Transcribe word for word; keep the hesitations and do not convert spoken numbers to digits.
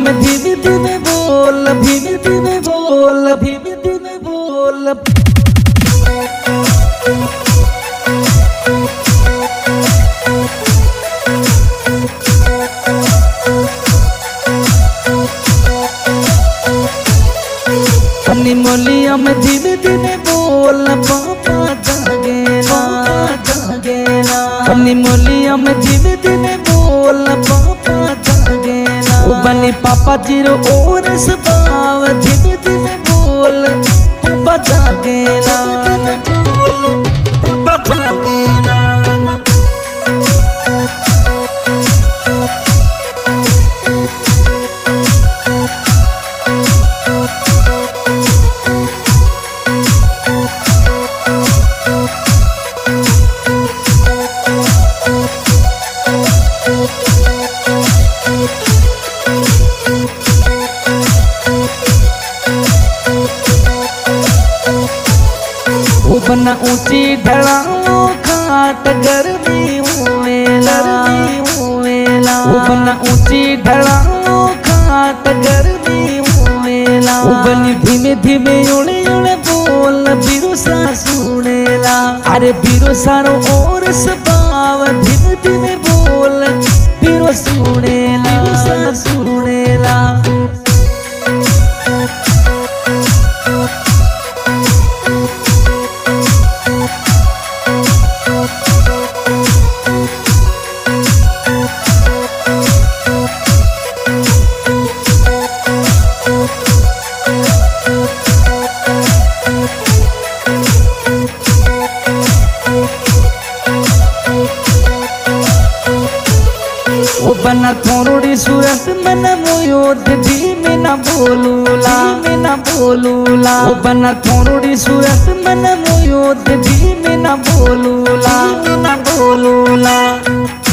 में धीमे धीमे बोल, धीमे धीमे बोल, धीमे धीमे बोल। अपनी मोलिया में धीमे धीमे बोल, पापा जागेला जागेला। अपनी मोलिया में धीमे धीमे बोल, पापा जागेला। ओ बनी पापा जीरो और स्वभाव, धीमे धीमे बोल, पापा जागेला पापा जागेला। वो बना ऊंची ढलाओ खाट गर्मी हुएला, हुएला। वो बना ऊंची ढलाओ खाट गर्मी हुएला। वो बनी धीमे धीमे उड़े उड़े बोल, बीरो सा सुनेला। अरे बीरो सारो और स्वभाव, धीमे धीमे बोल, बीरो सुनेला सा सुनेला। वो बना थोड़ी सूरत मन मोयोध, धीमे ना बोलूला, धीमे ना बोलूला। वो बना थोड़ी सूरत मन मोयोध, धीमे ना बोलूला, धीमे ना बोलूला।